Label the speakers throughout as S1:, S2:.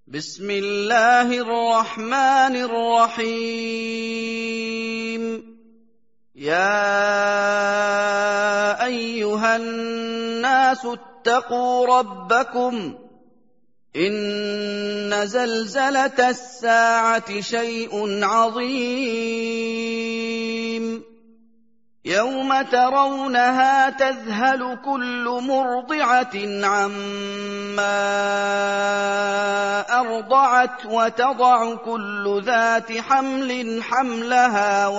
S1: بسم الله الرحمن الرحيم. يا أيها الناس اتقوا ربكم، إن زلزلة الساعة شيء عظيم، يوم ترونها تذهل كل مرضعة عما أرضعت وتضع كل ذات حمل حملها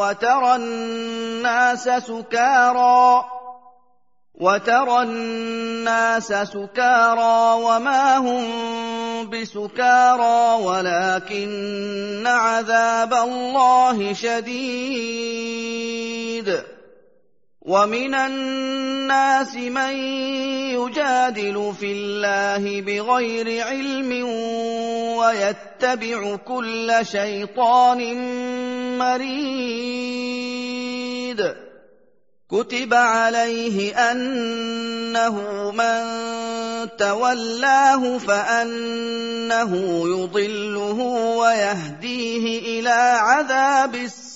S1: وترى الناس سكارى وما هم بسكارى ولكن عذاب الله شديد. ومن الناس من يجادل في الله بغير علم ويتبع كل شيطان مريد. كتب عليه أنه من تولاه فأنه يضله ويهديه إلى عذاب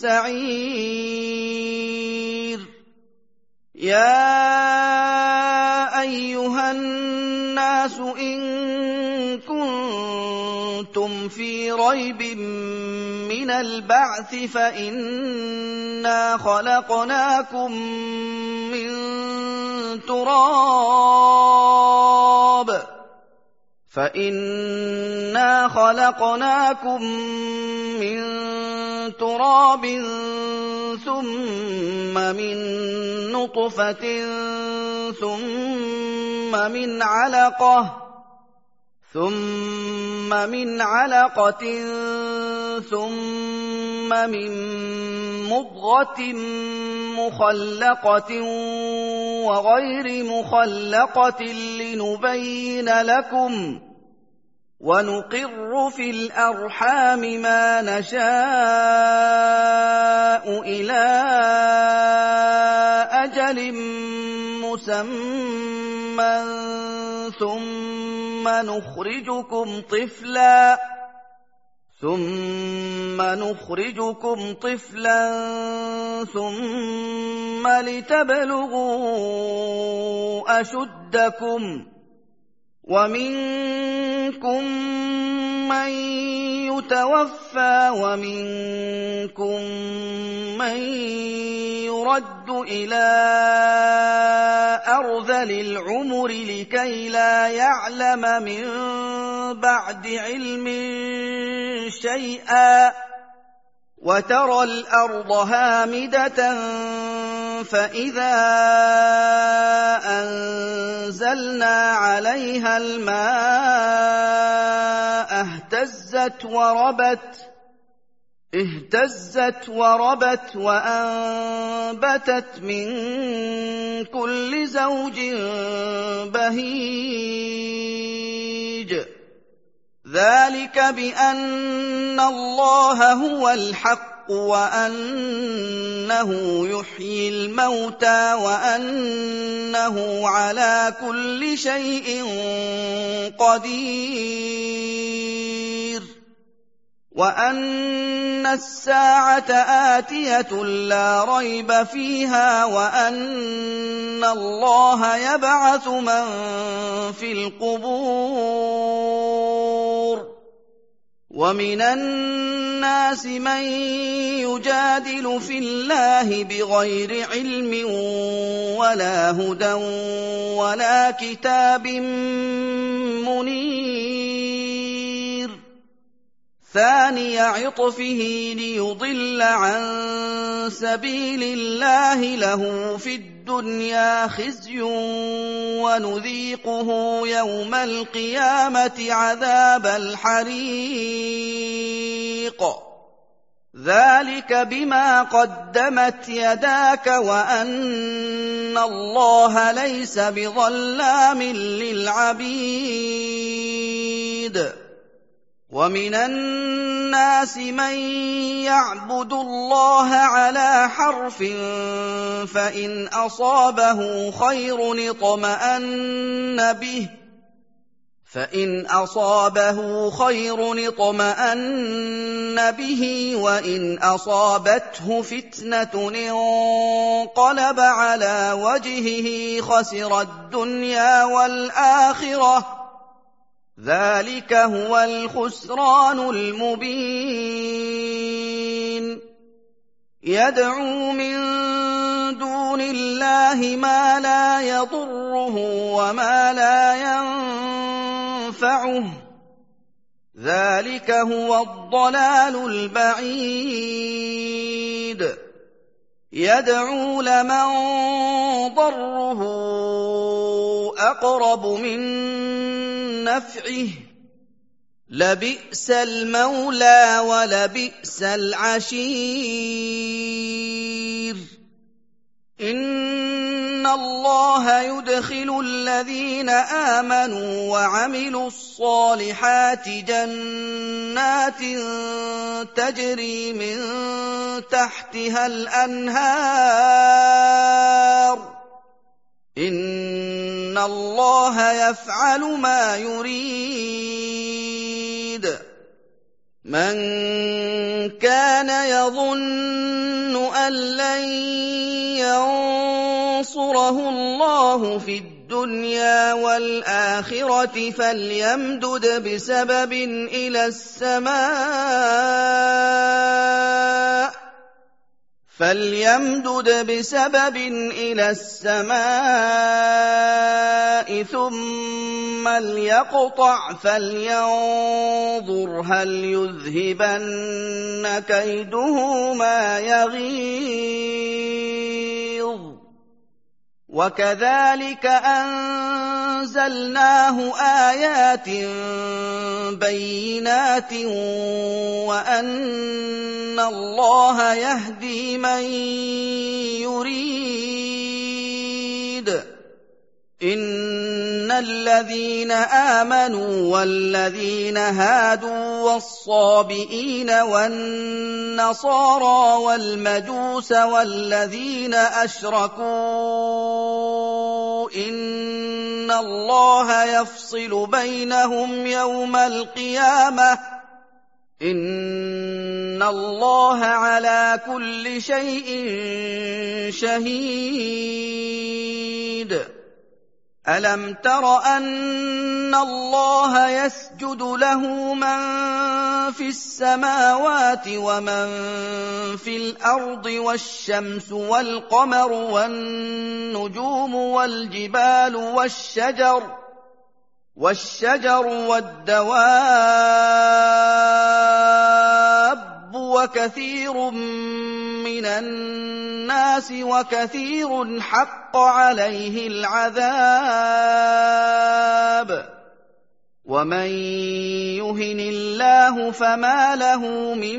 S1: السعير. يا أيها الناس إن كنتم في ريب من البعث فإنا خلقناكم من تراب ثم من نطفة ثم من علقة ثم من مضغة مخلقة وغير مخلقة لنبين لكم، ونقر في الأرحام ما نشاء إلى أجل مسمى ثم نخرجكم طفلا ثم لتبلغوا أشدكم، ومنكم من يتوفى ومنكم من يرد إلى أرذل العمر لكي لا يعلم من بعد علم شيئا. وترى الأرض هامدة فإذا أنزلنا عليها الماء اهتزت وربت وأنبتت من كل زوج بهيج. ذلك بأن الله هو الحق وأنه يحيي الموتى وأنه على كل شيء قدير، وأن الساعة آتية لا ريب فيها، وأن الله يبعث من في القبور. ومن الناس من يجادل في الله بغير علم ولا هدى ولا كتاب منير. ثاني عطفه ليضل عن سبيل الله، له في الدنيا خزي ونذيقه يوم القيامة عذاب الحريق. ذلك بما قدمت يداك وأن الله ليس بظلام للعبيد. ومن الناس من يعبد الله على حرف فإن أصابه خير اطمأن به فإن أصابه خير اطمأن به وإن أصابته فتنة انقلب على وجهه خسر الدنيا والآخرة ذلك هو الخسران المبين يدعو من دون الله ما لا يضره وما لا ينفعه ذلك هو الضلال البعيد يدعو لمن ضره أقرب من نفعه لبئس المولى ولبئس العشير إن الله يدخل الذين آمنوا وعملوا الصالحات جنات تجري من تحتها الأنهار إن الله يفعل ما يريد من كان يظن أن لن ينصره الله في الدنيا والآخرة فليمدد بسبب إلى السماء ثم ليقطع فلينظر هل يذهبن كيده ما يغيظ وكذلك أنزلناه آيات بينات وأن الله يهدي من يريد إن الذين آمنوا والذين هادوا والصابئين والنصارى والمجوس والذين أشركوا إن الله يفصل بينهم يوم القيامة إن الله على كل شيء شهيد ألم تر أن الله يسجد له من في السماوات ومن في الأرض والشمس والقمر والنجوم والجبال والشجر والدواب وكثير من الناس وكثير حق عليه العذاب ومن يهن الله فما له من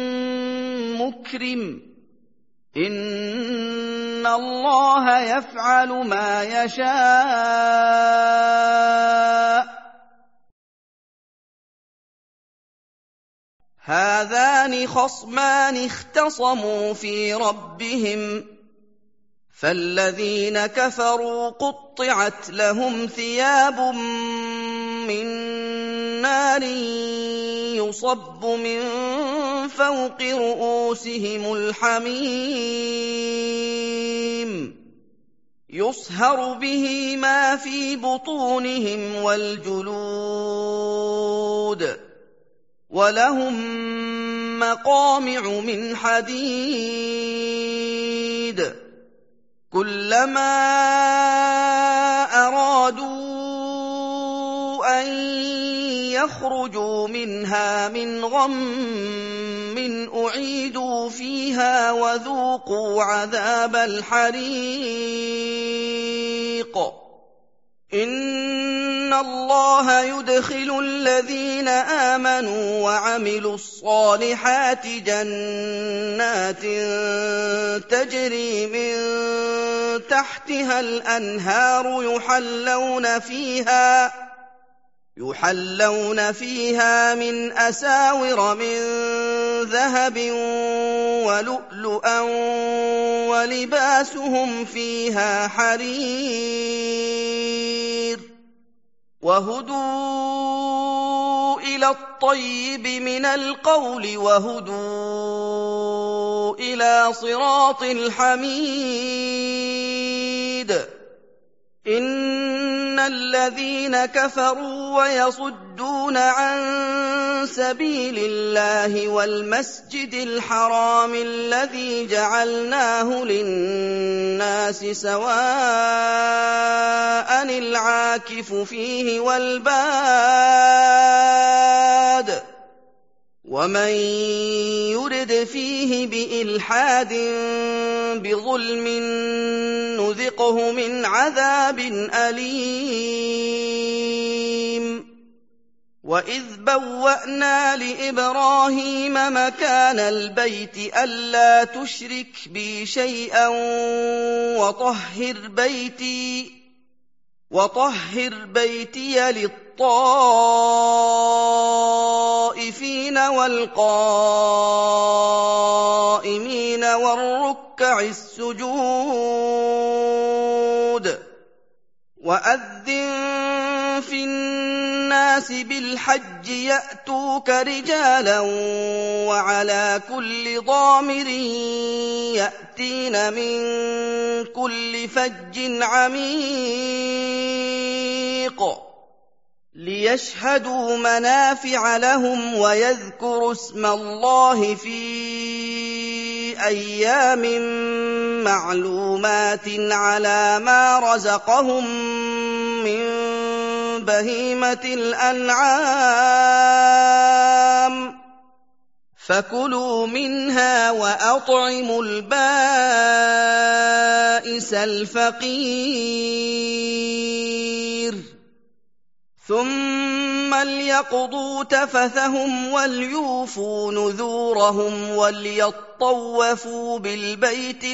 S1: مكرم إن الله يفعل ما يشاء هذان خصمان اختصموا في ربهم فالذين كفروا قطعت لهم ثياب من نار يصب من فوق رؤوسهم الحميم يصهر به ما في بطونهم والجلود ولهم مقامع من حديد كلما أرادوا أن يخرجوا منها من غم أعيدوا فيها وذوقوا عذاب الحريق إن الله يدخل الذين آمنوا وعملوا الصالحات جنات تجري من تحتها الأنهار يحلون فيها من أساور من ذهب ولؤلؤا ولباسهم فيها حرير وهدوا إلى الطيب من القول وهدوا إلى صراط الحميد. إن الذين كفروا ويصدون عن سبيل الله والمسجد الحرام الذي جعلناه للناس سواء العاكف فيه والباد ومن يرد فيه بإلحاد بظلم نذقه من عذاب أليم. وإذ بوأنا لإبراهيم مكان البيت ألا تشرك بي شيئا وطهر بيتي للطائفين والقائمين والركع السجود. وأذن في الناس بالحج يأتوك رجالا وعلى كل ضامر يأتين من كل فج عميق ليشهدوا منافع لهم ويذكروا اسم الله في أيام معلومات على ما رزقهم من بهيمة الأنعام فكلوا منها وأطعموا البائس الفقير ثم ليقضوا تفثهم وليوفوا نذورهم وليطوفوا بالبيت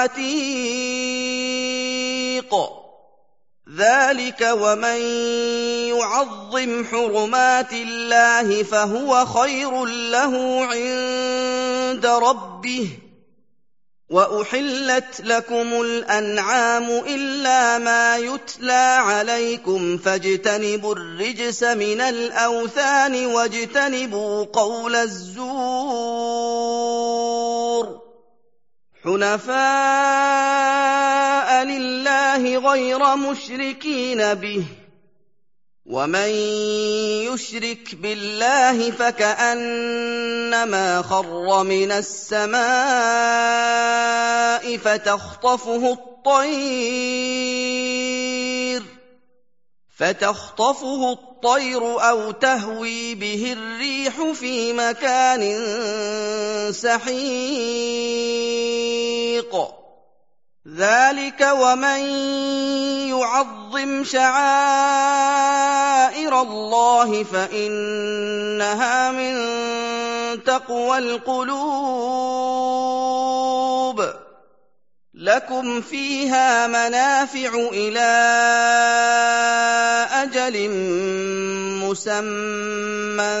S1: العتيق. ذلك ومن يعظم حرمات الله فهو خير له عند ربه. وأحلت لكم الأنعام إلا ما يتلى عليكم فاجتنبوا الرجس من الأوثان واجتنبوا قول الزور حنفاء لله غير مشركين به. ومن يشرك بالله فكأنما خر من السماء فتخطفه الطير أو تهوي به الريح في مكان سحيق. ذلك ومن يعظم شعائر الله فإنها من تقوى القلوب. لكم فيها منافع إلى أجل مسمى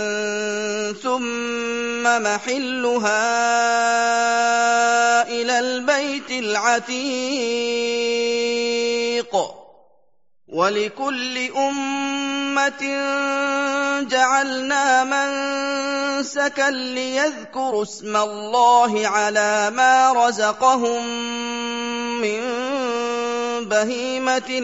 S1: ثم محلها إلى البيت العتيق. ولكل أمة جعلنا منسكا ليذكروا اسم الله على ما رزقهم من بهيمة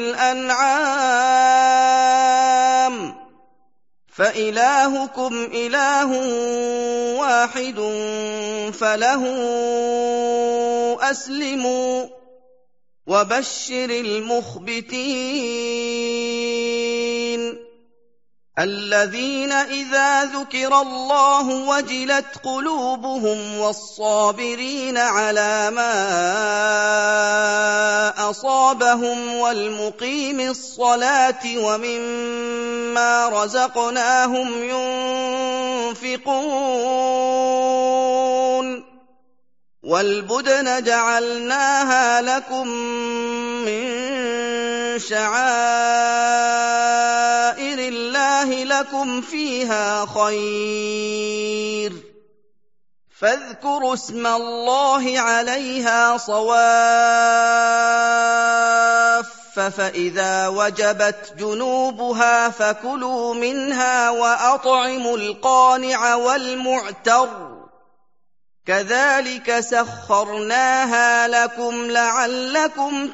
S1: الأنعام فإلهكم إله واحد فله أسلموا وبشر المخبتين الذين إذا ذكر الله وجلت قلوبهم والصابرين على ما أصابهم والمقيم الصلاة ومما رزقناهم ينفقون. والبدن جعلناها لكم من شعائر الله لكم فيها خير فاذكروا اسم الله عليها صواف فإذا وجبت جنوبها فكلوا منها وأطعموا القانع والمعتر كذلك سخرناها لكم لعلكم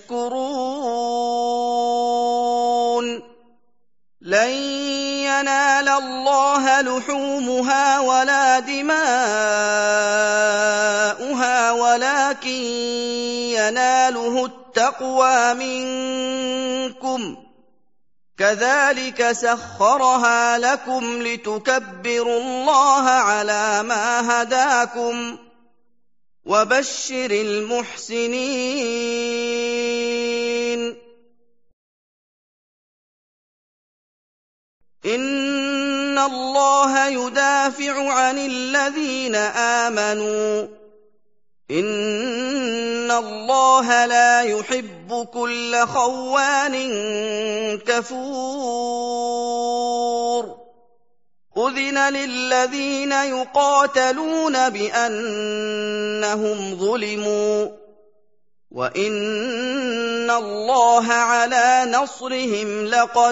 S1: تشكرون لن ينال الله لحومها ولا دماؤها ولكن يناله التقوى منكم كذلك سخرها لكم لتكبروا الله على ما هداكم وبشر المحسنين إن الله يدافع عن الذين آمنوا إن الله لا يحب كل خوان كفور أذن للذين يقاتلون بأنهم ظلموا وإن الله على نصرهم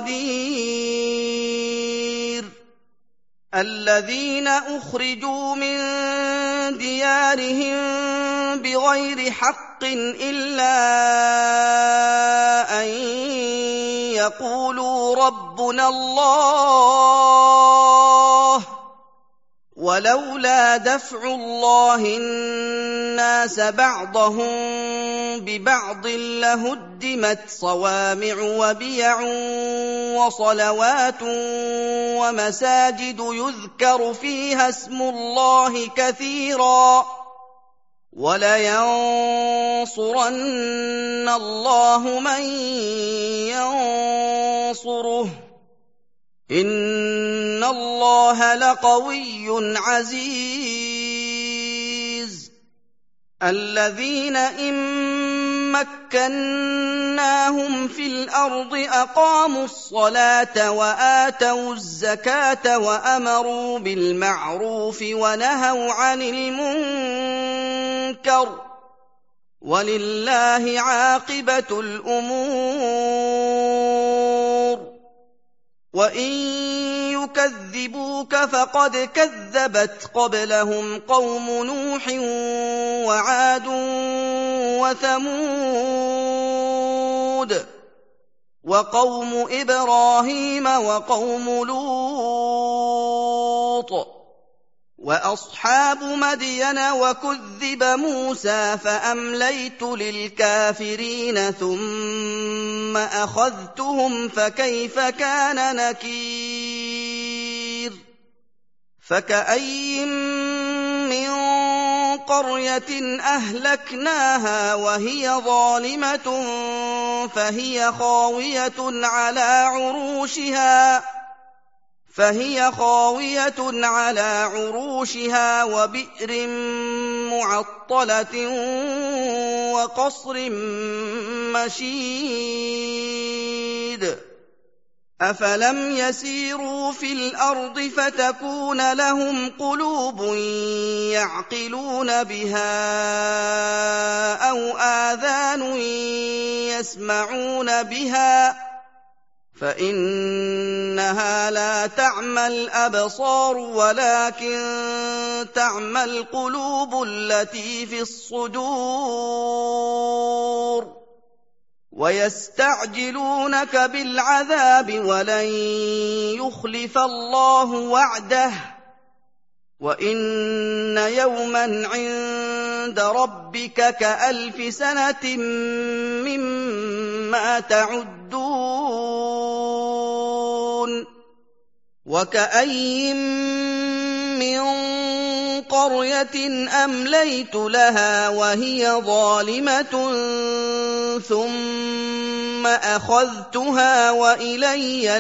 S1: لقدير الذين أخرجوا من ديارهم بغير حق إلا أن يقولوا ربنا الله ولولا دفع الله الناس بعضهم ببعض لهدمت صوامع وبيع وصلوات ومساجد يذكر فيها اسم الله كثيرا ولينصرن الله من ينصره إن الله لقوي عزيز الذين إن مكناهم في الأرض أقاموا الصلاة وآتوا الزكاة وأمروا بالمعروف ونهوا عن المنكر ولله عاقبة الأمور وإن يكذبوك فقد كذبت قبلهم قوم نوح وعاد وثمود وقوم إبراهيم وقوم لوط وأصحاب مدين وكذب موسى فأمليت للكافرين ثم أخذتهم فكيف كان نكير فكأي من قرية أهلكناها وهي ظالمة فهي خاوية على عروشها وبئر معطلة وقصر مشيد أفلم يسيروا في الأرض فتكون لهم قلوب يعقلون بها أو آذان يسمعون بها فإنها لا تعمى الأبصار ولكن تعمى القلوب التي في الصدور ويستعجلونك بالعذاب ولن يخلف الله وعده وإن يوما عند ربك كألف سنة مما تعدون وكأي من قرية أمليت لها وهي ظالمة ثم أخذتها وإلي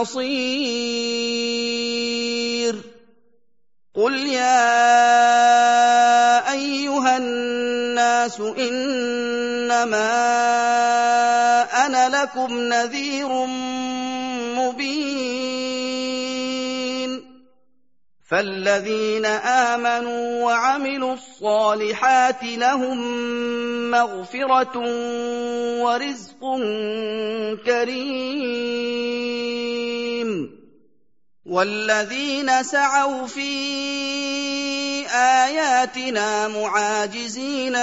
S1: المصير قل يا أيها الناس إنما أنا لكم نذير مبين فالذين آمنوا وعملوا الصالحات لهم مغفرة ورزق كريم والذين سعوا في آياتنا معاجزين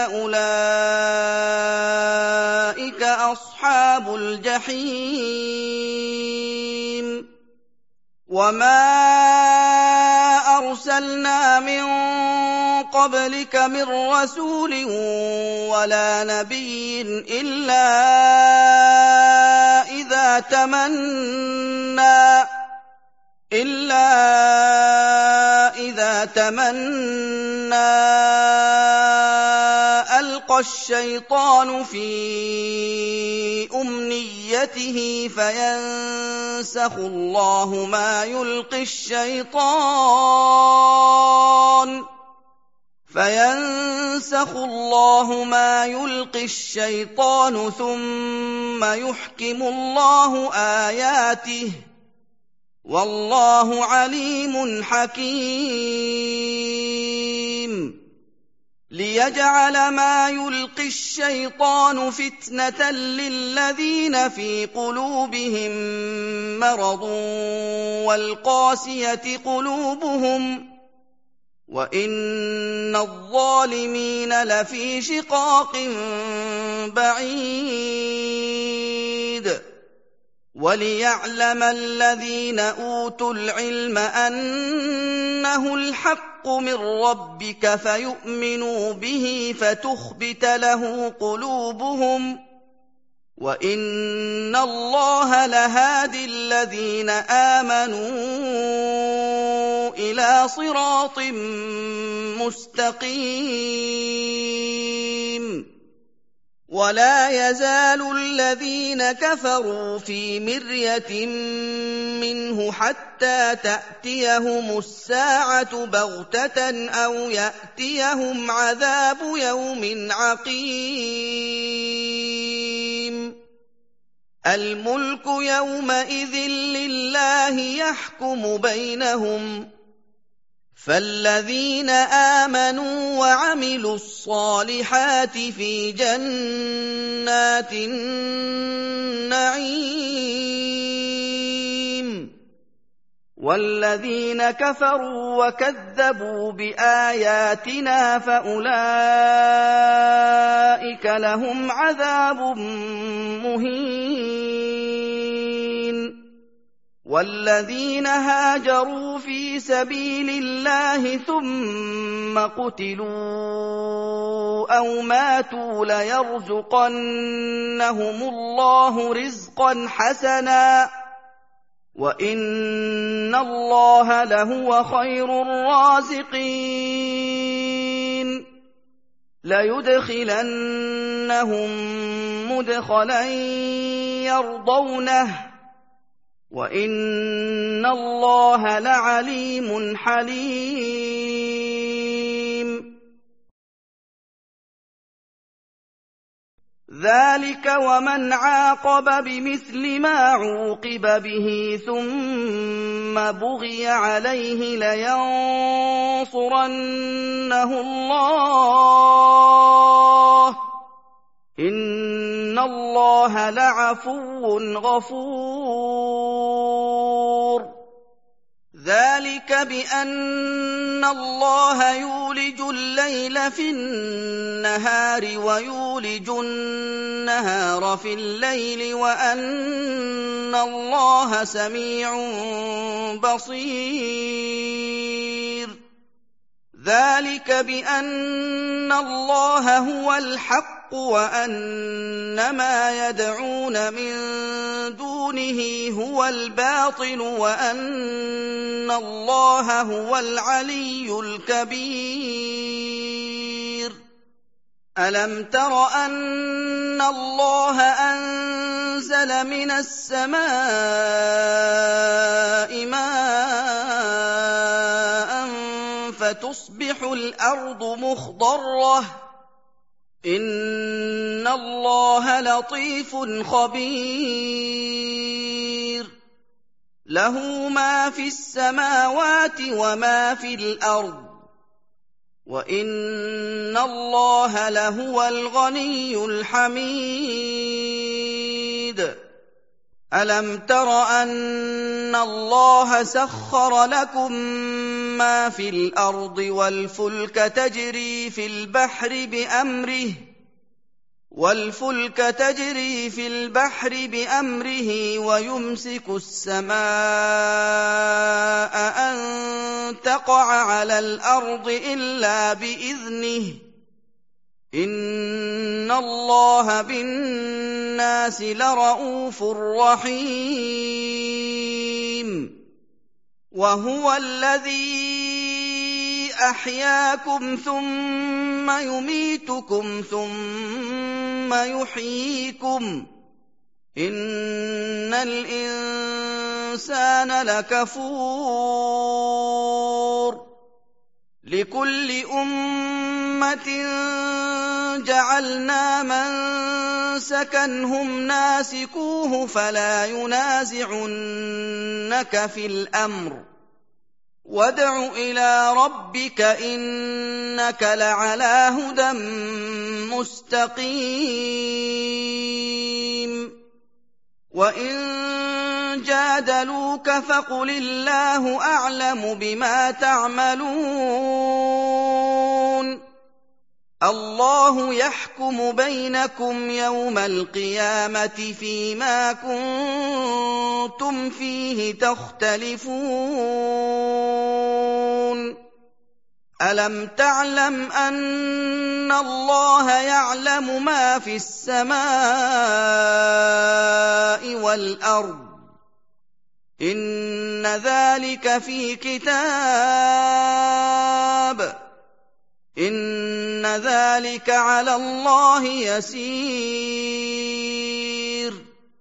S1: أولئك أصحاب الجحيم وما أرسلنا من قبلك من رسول ولا نبي إلا إذا تمنى ألقى الشيطان في أمنيته فينسخ الله ما يلقي الشيطان ثم يحكم الله آياته والله عليم حكيم ليجعل ما يلقي الشيطان فتنة للذين في قلوبهم مرض والقاسية قلوبهم وإن الظالمين لفي شقاق بعيد وليعلم الذين أوتوا العلم أنه الحق من ربك فيؤمنوا به فتخبت له قلوبهم وإن الله لهادي الذين آمنوا إلى صراط مستقيم ولا يزال الذين كفروا في مرية منه حتى تأتيهم الساعة بغتة أو يأتيهم عذاب يوم عقيم الملك يومئذ لله يحكم بينهم فالذين آمنوا وعملوا الصالحات في جنات النعيم والذين كفروا وكذبوا بآياتنا فأولئك لهم عذاب مهين والذين هاجروا في سبيل الله ثم قتلوا أو ماتوا ليرزقنهم الله رزقا حسنا وإن الله لهو خير الرازقين ليدخلنهم مدخلا يرضونه وإن الله لعليم حليم ذلك ومن عاقب بمثل ما عوقب به ثم بغي عليه لينصرنه الله إن الله لعفو غفور ذلك بأن الله يولج الليل في النهار ويولج النهار في الليل وأن الله سميع بصير ذلك بأن الله هو الحق وأن ما يدعون من دونه هو الباطل وأن الله هو العلي الكبير ألم تر أن الله أنزل من السماء ماء فتصبح الأرض مخضرة إن الله لطيف خبير له ما في السماوات وما في الأرض وإن الله لهو الغني الحميد ألم تر أن الله سخر لكم ما في الأرض والفلك تجري في البحر بأمره ويمسك السماء أن تقع على الأرض إلا بإذنه إن الله بالناس لرءوف رحيم وهو الذي أحياكم ثم يميتكم ثم يحييكم إن الإنسان لكفور لكل أمة جعلنا منسكا هم ناسكوه فلا ينازعنك في الأمر وادع إلى ربك إنك لعلى هدى مستقيم وإن جادلوك فقل الله أعلم بما تعملون الله يحكم بينكم يوم القيامة فيما كنتم فيه تختلفون ألم تعلم أن الله يعلم ما في السماء والأرض إن ذلك في كتاب إن ذلك على الله يسير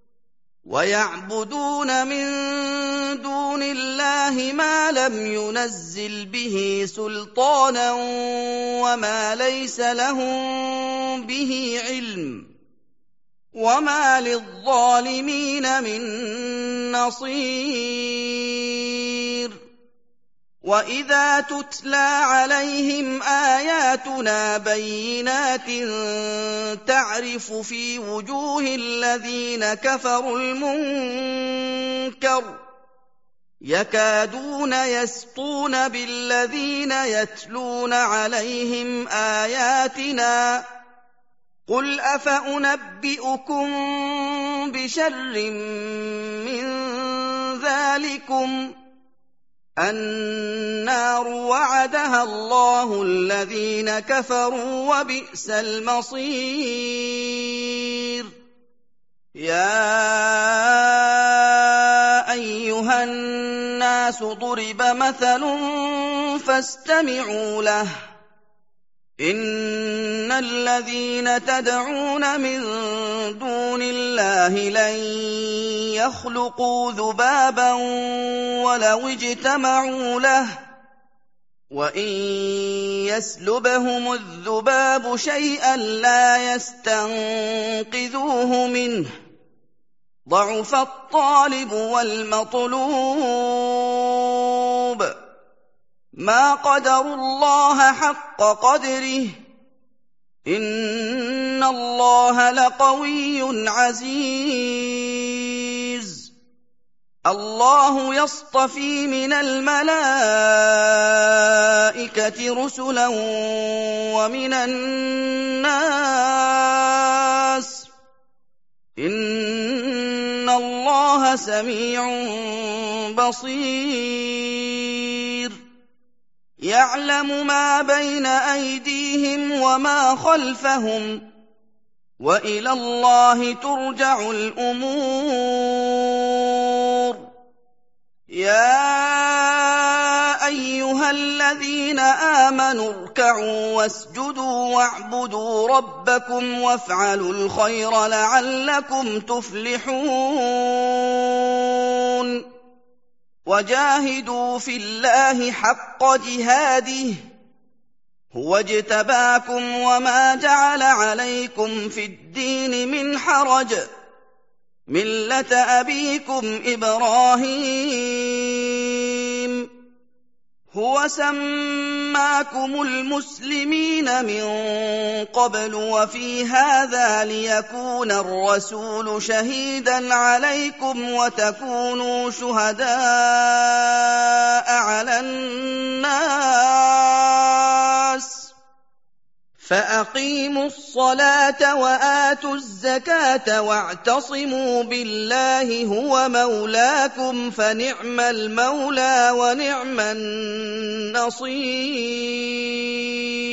S1: ويعبدون من دون الله ما لم ينزل به سلطانا وما ليس لهم به علم وما للظالمين من نصير وإذا تتلى عليهم آياتنا بينات تعرف في وجوه الذين كفروا المنكر يكادون يسطون بالذين يتلون عليهم آياتنا قل أفأنبئكم بشر من ذلكم النار وعدها الله الذين كفروا وبئس المصير يا أيها الناس ضرب مثل فاستمعوا له إن الذين تدعون من دون الله لن يخلقوا ذبابا ولو اجتمعوا له وإن يسلبهم الذباب شيئا لا يستنقذوه منه ضعف الطالب والمطلوب ما قدروا الله حق قدره إن الله لقوي عزيز الله يصطفي من الملائكة رسلا ومن الناس إن الله سميع بصير يعلم ما بين أيديهم وما خلفهم وإلى الله ترجع الأمور يا أيها الذين آمنوا اركعوا واسجدوا واعبدوا ربكم وافعلوا الخير لعلكم تفلحون وجاهدوا في الله حق جهاده هو اجتباكم وما جعل عليكم في الدين من حرج مِلَّةَ أَبِيكُمْ إِبْرَاهِيمَ هُوَ سَمَّاكُمُ الْمُسْلِمِينَ مِن قَبْلُ وَفِي هَٰذَا لِيَكُونَ الرَّسُولُ شَهِيدًا عَلَيْكُمْ وَتَكُونُوا شُهَدَاءَ عَلَى النَّاسِ ۚ فَأَقِيمُوا الصَّلَاةَ وَآتُوا الزَّكَاةَ وَاعْتَصِمُوا بِاللَّهِ هُوَ مَوْلَاكُمْ ۖ فَنِعْمَ الْمَوْلَىٰ وَنِعْمَ النَّصِيرُ